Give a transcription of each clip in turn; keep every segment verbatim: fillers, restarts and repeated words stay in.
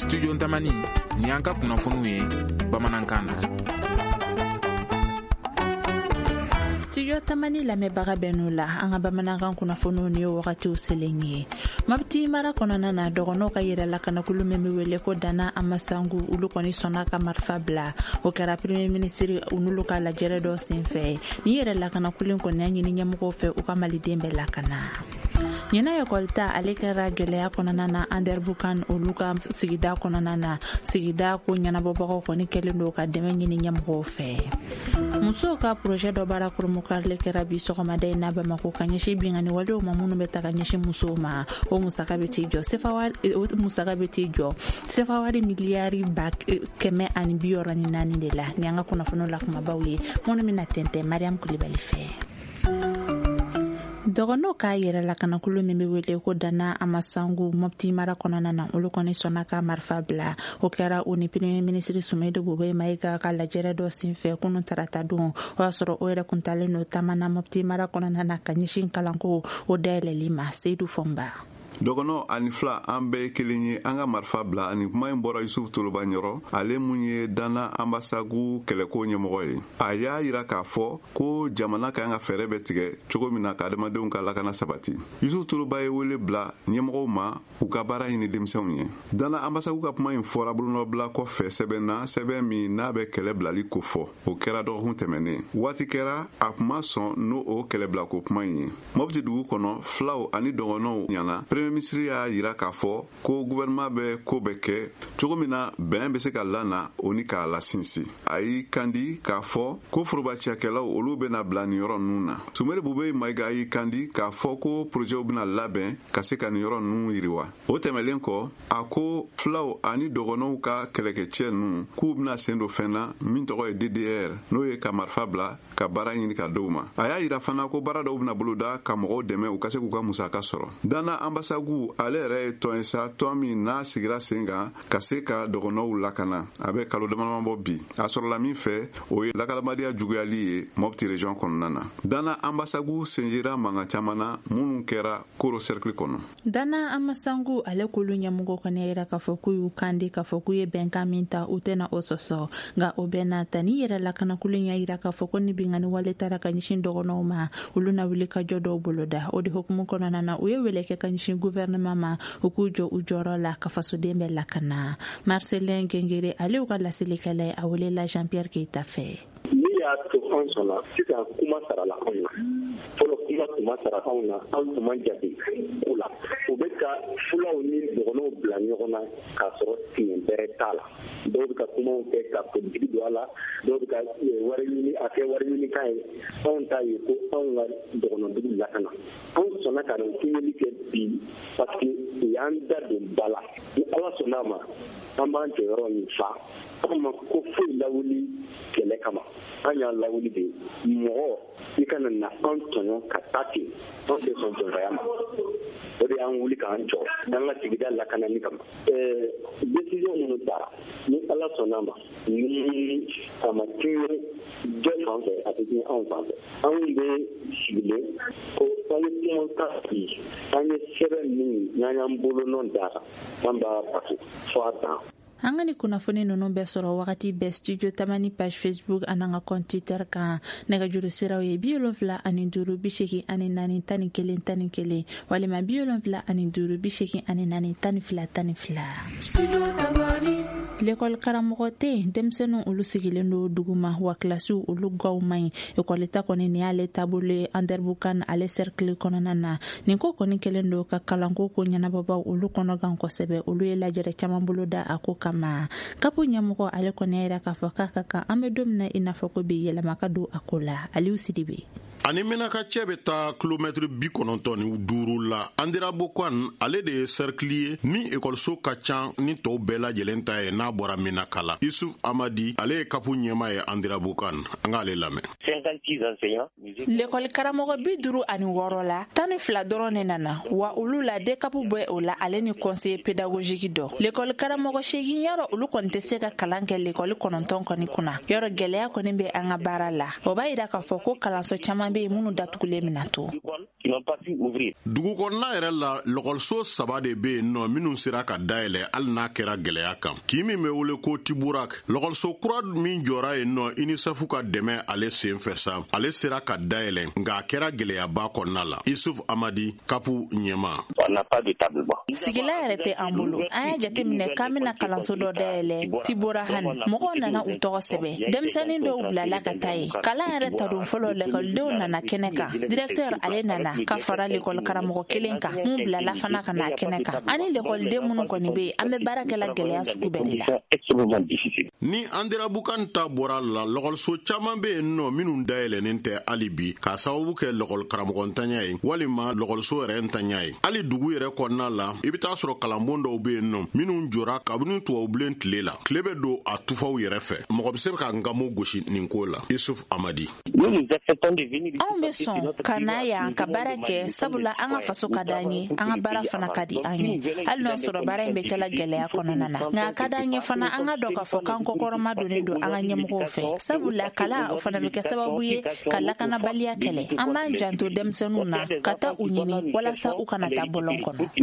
Studio Tamani ni an ka kunnafoniw ye bamanankan na. Studio Tamani lamɛnbaga bɛnu la an ka bamanankan kunnafoniw ni wagatiw selen ye. Mabti mara kɔnɔna na dɔgɔnɔw ka yɛrɛla kanakulu min bɛ wele ko Dana Amasangu olu kɔni sɔnna ka marifa bila o kɛra premier ministre unulu ka lajɛrɛ dɔ senfɛ ni yɛrɛla kanakulu kɔni y'a ɲini ɲɛmɔgɔw fɛ u ka maliden bɛɛ lakana. Ɲɛna ekɔlita ale kɛra gɛlɛya kɔnɔna na Anderbukan olu ka sigida kɔnɔna na sigida ko ɲɛnabɔbagaw kɔni kɛlen don ka dɛmɛ ɲini ɲɛmɔgɔw fɛ. Musow ka projet dɔ baara kurumukarle kɛra bi sɔgɔmada in na Bamako ka ɲɛsin bingani walew ma minnu bɛ ta ka ɲɛsin musow ma o musaka bɛ t'i jɔ sefawari o musaka bɛ t'i jɔ sefawari miliyari ba kɛmɛ ani bi wɔɔrɔ ni naani de la ni an ka kunnafoniw la kumabaw ye minnu bɛna tɛntɛn Mariam Kulibali fɛ. Dɔgɔnɔw ka yɛrɛla kanakulu min bɛ wele ko Dana Amasangu Mopti mara kɔnɔna na olu kɔni sɔnna ka marifa bila o kɛra o ni premier ministre Sumaido Boboye Mayiga ka lajɛrɛ dɔ senfɛ kunun tarata don o y'a sɔrɔ o yɛrɛ kuntalen no tamana Mopti mara kɔnɔna na ka ɲɛsin kalanko o dayɛlɛli ma Seydou Fomba. Dɔgɔnɔ ani fila an bɛɛ kelen ye an ka marifa bila ani kuma in bɔra Yusuf Toloba ɲɔrɔ ale mun ye Dana Amasagu kɛlɛko ɲɛmɔgɔ ye a y'a yira k'a fɔ ko jamana ka kan ka fɛɛrɛ bɛ tigɛ cogo min na ka adamadenw ka lakana sabati. Yusuf Toloba ye wele bila ɲɛmɔgɔw ma u ka baara ɲini denmisɛnw ye. Dana Amasagu ka kuma in fɔra bolonɔbila kɔfɛ sɛbɛn na sɛbɛn min n'a bɛ kɛlɛ bilali ko fɔ o kɛra dɔgɔkun tɛmɛnen waati kɛra a kuma sɔn n'o o kɛlɛbilako kuma in ye. Mopti dugu kɔnɔ filaw ani dɔgɔnɔw ɲana premier ministre y'a yira k'a fɔ ko gouvernement bɛ ko bɛ kɛ cogo min na bɛn bɛ se ka lana o ni k'a lasinsin a y'i kandi k'a fɔ ko forobaciyakɛlaw olu bɛna bila nin yɔrɔ ninnu na. Sumaido Boboye Mayiga y'i kandi k'a fɔ ko projetw bɛna labɛn ka se ka nin yɔrɔ ninnu yiriwa. O tɛmɛlen kɔ a ko filaw ani dɔgɔnɔw ka kɛlɛkɛcɛ ninnu k'u bɛna sen don fɛn na min tɔgɔ ye D D R n'o ye ka marifa bila ka baara ɲini ka d'u ma. A y'a yira fana ko baara dɔw bɛna boloda ka mɔgɔw dɛmɛ u ka se k'u ka musaka sɔrɔ. Dana Amasagu ale yɛrɛ ye tɔn ye sa tɔn min n'a sigira sen kan ka se ka dɔgɔnɔw lakana a bɛ kalo damadama bɔ bi a sɔrɔla min fɛ o ye lakalamadiya juguyali ye Mopti region kɔnɔna na. Dana Amasagu senjera mankan caman na minnu kɛra Koro cercle kɔnɔ. Dana Amasangu ale kulu ɲɛmɔgɔ kɔni yɛrɛ k'a fɔ k'u y'u kandi k'a fɔ k'u ye bɛnkan min ta u tɛna o sɔsɔ nka o bɛɛ n'a ta ni yɛrɛ lakanakulu y'a yira k'a fɔ ko ni bingani wale taara ka ɲɛsin dɔgɔnɔw ma olu na wuli ka jɔ dɔw boloda o de hukumu kɔnɔna na u ye wele kɛ ka ɲɛsin gouvernement ma u k'u jɔ u jɔyɔrɔ la ka fasoden bɛɛ lakana. Marcelin Gengere ale y'u ka lasilikɛla a welela Jean Pierre Keita fɛ. y'a to an sɔnna sisan kuma sarala anw na fɔlɔ kuma tuma sara anw na anw tun ma jaabi o la u bɛ ka fulaw ni dɔgɔnɔw bila ɲɔgɔn na k'a sɔrɔ tiɲɛ bɛrɛ t'a la dɔw bɛ ka kumaw kɛ ka politiki don a la dɔw bɛ ka wari ɲini a kɛ wari ɲini kan ye anw t'a ye ko anw ka dɔgɔnɔdugu lakana anw sɔnna ka nin kumeli kɛ bi parce que u y'an da don ba la ni ala sɔnn'a ma an b'an jɔyɔrɔ nin fa anw ma ko foyi lawuli kɛlɛ kama an y'a lawuli de mɔgɔ i kana na an tɔɲɔ ka taa ten an tɛ sɔn jɔnfaya ma o de y'an wuli k'an jɔ an ka sigida lakanani kama décision minnu tara ni ala sɔnn'a ma ni a ma tiɲɛ jɔ fan fɛ a tɛ tiɲɛ anw fan fɛ anw bɛ sigilen ko an ye kuma ta bi an ye sɛbɛn min n'an y'an bolonɔ da an b'a bato fɔ a dan. An ka ni kunnafoni ninnu bɛɛ sɔrɔ wagati bɛɛ Studio Tamani page Facebook ani an ka compte Twitter kan nɛgɛjuru siraw ye bi wolonwula ani duuru bi seegin ani naani tan ni kelen tan ni kelen walima bi wolonwula ani duuru bi seegin ani naani tan ni fila tan ni fila. L'école karamɔgɔ tɛ yen denmisɛnninw olu sigilen don duguma wa kilasiw olu gaw man ɲi ekɔli ta kɔni ni y'ale taabolo ye Anderbukan ale cercle kɔnɔna na nin ko kɔni kɛlen don ka kalanko ko ɲɛnabɔbaw olu kɔnɔgan kosɛbɛ olu ye lajɛrɛ caman bolo da a ko kama kapo ɲɛmɔgɔ ale kɔni yɛrɛ k'a fɔ k'a ka kan an bɛ don min na i n'a fɔ ko bi yɛlɛma ka don a ko la Aliou Sidibe. ani menaka cɛ bɛ taa kilomɛtiri bi kɔnɔntɔn ni duuru la Anderbukan ale de ye cercle ye ni ekɔliso ka ca ni tɔw bɛɛ lajɛlen ta ye n'a bɔra menaka la Isuf Amadi ale ye kapu ɲɛma ye Anderbukan an k'ale lamɛn. L'école karamɔgɔ bi duuru ani wɔɔrɔ la tan ni fila dɔrɔn de nana wa olu la de kapu bɛ o la ale ni conseiller pédagogique dɔ l'école karamɔgɔ seegin yɔrɔ olu kɔni tɛ se ka kalan kɛ l'école kɔnɔntɔn kɔni kunna yɔrɔ gɛlɛya kɔni bɛ an ka baara la o b'a yira k'a fɔ ko kalanso caman bɛ yen minnu datugulen bɛna to. n'ont pas pu ouvrir. Dugu kɔnɔna yɛrɛ la lɔgɔliso saba de bɛ yen nɔ minnu sera ka dayɛlɛ hali n'a kɛra gɛlɛya kan. K'i min bɛ wele ko Tiburak, lɔgɔliso kura min jɔra yen nɔ UNICEF ka dɛmɛ ale sen fɛ sa, ale sera ka dayɛlɛ nka a kɛra gɛlɛyaba kɔnɔna la. Isuf Amadi, Kapu ɲɛma. Sigila yɛrɛ tɛ an bolo. An y'a jateminɛ k'an bɛna kalanso dɔ dayɛlɛ Tiborahan. Mɔgɔw nana u tɔgɔ sɛbɛn. Denmisɛnnin dɔw bilala ka taa yen. Kalan yɛrɛ ta don fɔlɔ lakɔlidenw nana kɛnɛ kan. Directeur ale nana ka fara lekɔli karamɔgɔ kelen kan. Mun bilala fana ka na kɛnɛ kan. Ani lekɔliden minnu kɔni bɛ yen, an bɛ baara kɛla gɛlɛya sugu bɛɛ de la. Ni Andera Bukan ta bɔra la, lɔgɔliso caman bɛ yen nɔ minnu dayɛlɛnen tɛ hali bi k'a sababu kɛ lɔgɔli karamɔgɔ ntanya ye walima lɔgɔliso yɛrɛ ntanya ye. Hali dugu yɛrɛ kɔnɔna la i bɛ taa sɔrɔ kalanbon dɔw bɛ yen nɔ minnu jɔra kabini tubabubilen tile la. Tile bɛ don a tufaw yɛrɛ fɛ. Mɔgɔ bɛ se ka nkamu gosi nin ko la. Isuf Amadi. Anw bɛ sɔn ka na yan ka baara kɛ sabula an ka faso ka d'an ye, an ka baara fana ka di an ye. Hali n'o sɔrɔ baara in bɛ kɛla gɛlɛya kɔnɔna na. Nka a ka d'an ye fana an ka dɔn k'a fɔ k'an kɔkɔrɔma donnen don an ka ɲɛmɔgɔw fɛ. Sabula kalan o fana bɛ kɛ sababu ye ka lakanabaliya kɛlɛ. An b'an janto denmisɛnninw na ka taa u ɲini walasa u kana taa bɔlɔn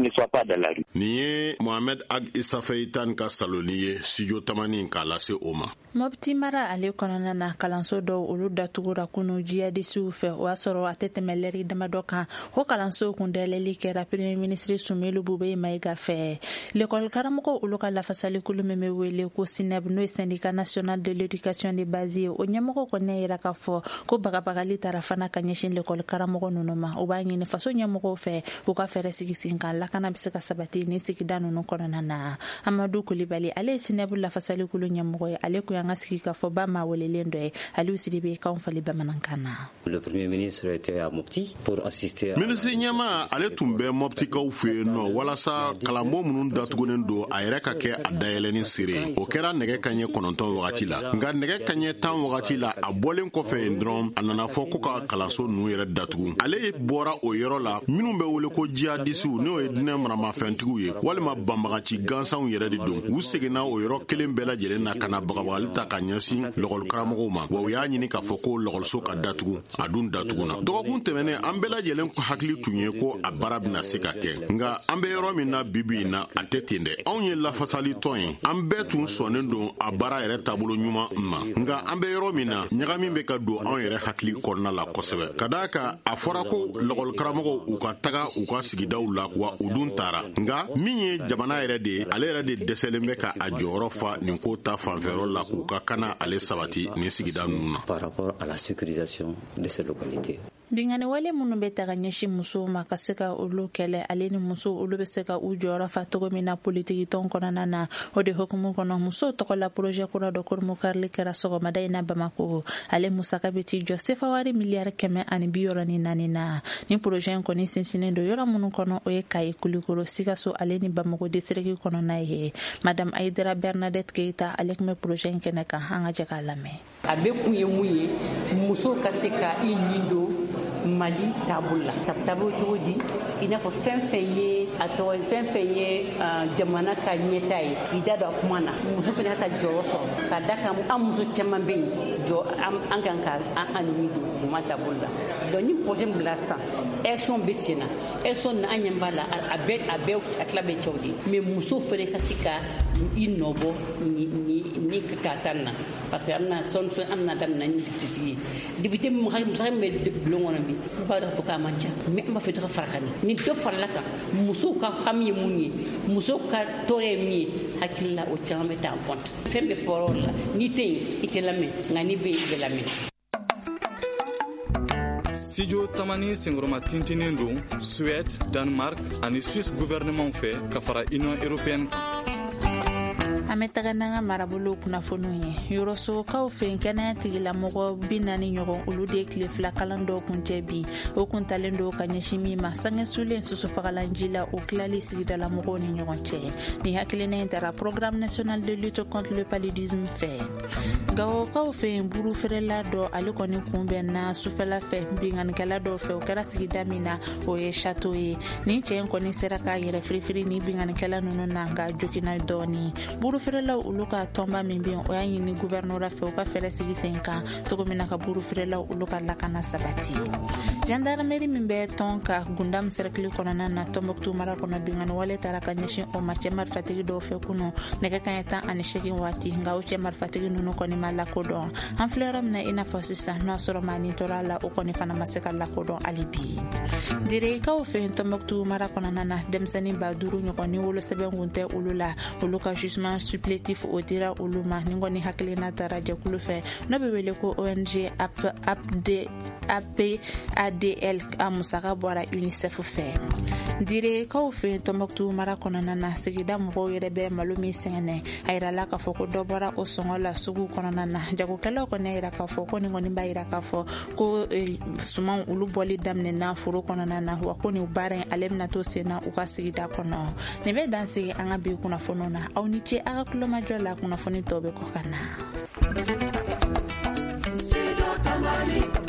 kɔnɔ. Nin ye Mohamed Ag Isafeitan ka saloni ye studio tamani k'a lase o ma. Mopti mara ale kɔnɔna na kalanso dɔw olu datugura kunu jihadisiw fɛ o y'a sɔrɔ a tɛ tɛmɛ lɛri damadɔ kan. O kalanso kun dayɛlɛli kɛra premier ministre Sumelu Bube Mayiga fɛ. L'école karamɔgɔ olu ka lafasali kulu min bɛ wele ko SINEB n'o ye syndicat national de l'éducation de base ye. O ɲɛmɔgɔ kɔni yɛrɛ k'a fɔ ko bagabagali taara fana ka ɲɛsin l'école karamɔgɔ ninnu ma. O b'a ɲini faso ɲɛmɔgɔw fɛ u ka fɛɛrɛ sigi sen kan lakana bɛ se ka sabati ni sigida ninnu kɔnɔna na. Amadou Kulibali ale ye SINEB lafasali kulu ɲɛmɔgɔ ye. Ale kun y'an ka sigi ka fɔ ba ma welelen dɔ ye. Aliou Sidibe k'anw fali bamanankan na. Le premier ministre était à Mopti pour assister. Ministre ɲɛma ale tun bɛ Moptikaw fɛ yen nɔ walasa kalanbon minnu datugunen don a yɛrɛ ka kɛ a dayɛlɛni sere. O kɛra nɛgɛ kaɲɛ kɔnɔntɔn wagati la. Nka nɛgɛ kaɲɛ tan wagati la a bɔlen kɔfɛ yen dɔrɔn a nana fɔ ko ka kalanso ninnu yɛrɛ datugu. Ale bɔra o yɔrɔ la minnu bɛ wele ko jihadisiw n'o ye diinɛ maramafɛntigiw ye walima banbagaci gansanw yɛrɛ de don. U seginna o yɔrɔ kelen bɛɛ lajɛlen na ka na bagabagali ta ka ɲɛsin lɔgɔli karamɔgɔw ma. Wa u y'a ɲini k'a fɔ ko lɔgɔliso ka datugu a dun datuguna. Dɔgɔkun tɛmɛnen an bɛɛ lajɛlen hakili tun ye ko a baara bɛna se ka kɛ. Nka an bɛ yɔrɔ min na bibi in na a tɛ ten dɛ. Anw ye lafasali tɔn ye. An bɛɛ tun sɔnnen don a baara yɛrɛ taabolo ɲuman ma. Nka an bɛ yɔrɔ min na ɲagami bɛ ka don anw yɛrɛ hakili kɔnɔna la kosɛbɛ. Ka d'a kan a fɔra ko lɔgɔli karamɔgɔw u ka taga u ka sigidaw la wa u dun taara. Nka min ye jamana yɛrɛ de ye ale yɛrɛ de dɛsɛlen bɛ ka a jɔyɔrɔ fa nin ko ta fanfɛyɔrɔ la k'u ka kana ale sabati nin sigida ninnu na. Par rapport à la sécurisation de ces localités. Bingani wale minnu bɛ taga ɲɛsin musow ma ka se ka olu kɛlɛ ale ni muso olu bɛ se ka u jɔyɔrɔ fa cogo min na politiki tɔn kɔnɔna na o de hukumu kɔnɔ musow tɔgɔ la projet kura dɔ kɔrɔmu karili kɛra sɔgɔmada in na Bamako ale musaka bɛ ti jɔ sefawari miliyari kɛmɛ ani bi wɔɔrɔ ni naani na ni projet in kɔni sinsinnen don yɔrɔ minnu kɔnɔ o ye Kayi Kulikoro Sikaso ale ni Bamako district kɔnɔna ye Madame Aïdara Bernadette Keita ale tun bɛ projet in kɛnɛ kan an ka jɛ k'a lamɛn. A bɛ kun ye mun ye muso ka se ka i nin don Mali taabolo la taabolo cogo di i n'a fɔ fɛn fɛn ye a tɔgɔ fɛn fɛn ye jamana ka ɲɛta ye i da don a kuma na muso fana ka jɔyɔrɔ sɔrɔ ka da kan an muso caman bɛ yen jɔ an kan ka an nin don u ma taabolo la donc ni projet min bila sisan élection bɛ sen na élection na an ɲɛ b'a la a bɛɛ a bɛɛ a tila bɛ cɛw de mais muso fana ka se ka i nɔbɔ ni ni ni ka taa na parce que amna son amna damna ni bisigi député musa me bulon wona bi ba da fuka mancha mi ma fi to farakani ni do farla ka muso ka xamye munni muso ka tore mi hakilla o chambe ta compte fembe foro la ni te ite la me ngani be be la me Studio Tamani Sengroma Tintinin don Suède, Danemark ani Suisse gouvernement fɛ ka fara Union européenne. An bɛ taga n'an ka marabolo kunnafoniw ye yɔrɔsokaw fɛ kɛnɛya tigilamɔgɔ bi naani ɲɔgɔn olu de ye tile fila kalan dɔw kun cɛ bi o kun talen don ka ɲɛsin min ma sangesulen sosofagalanji la o tilali sigidalamɔgɔw ni ɲɔgɔn cɛ ni hakilina in taara programme national de lutte contre le paludisme fɛ gawokaw fɛ buru feerela dɔ ale kɔni kunbɛn na sufɛla fɛ binganikɛla dɔw fɛ o kɛra sigida min na o ye château ye ni cɛ in kɔni sera k'a yɛrɛ firifiri ni binganikɛla ninnu na nka jokina dɔɔni buru burufirelaw ulu ka tɔnba min be o y'a ɲini guvɛrnora fɛ o ka fɛrɛ sigi sen kan cogo min na ka burufirelaw ulu ka lakana sabati. Gendarmerie min bɛ tɔn ka gundam cercle kɔnɔna na Tɔnbɔkutu mara kɔnɔ bingani wale taara ka ɲɛsin o ma cɛ marifatigi dɔw fɛ kunu nɛgɛ kaɲɛ tan ani segin waati nka o cɛ marifatigi ninnu kɔni ma lakodɔn. An filɛ yɔrɔ min na i n'a fɔ sisan n'o sɔrɔ maa ni tɔra la o kɔni fana ma se ka lakodɔn hali bi. Direkaw fɛ Tɔnbɔkutu mara kɔnɔna na denmisɛnnin ba duuru ɲɔgɔn ni wolosɛbɛn kun tɛ olu la olu ka jugement supplétif o dira olu ma ni kɔni hakilina taara jɛkulu fɛ n'o bɛ wele ko O N G A P A D L a musaka bɔra UNICEF fɛ. Direkaw fɛ Tɔnbɔkutu mara kɔnɔna na sigida mɔgɔw yɛrɛ bɛ malo min sɛgɛnɛ a yirala k'a fɔ ko dɔ bɔra o sɔngɔ la sugu kɔnɔna na jagokɛlaw kɔni yira k'a fɔ ko ni kɔni b'a yira k'a fɔ ko sumanw olu bɔli daminɛna foro kɔnɔna na wa ko nin baara in ale bɛna to sen na u ka sigida kɔnɔ. Nin bɛ dan sigi an ka bi kunnafoniw na aw ni ce a ka kulomajɔ la kunnafoni tɔw bɛ kɔ ka na.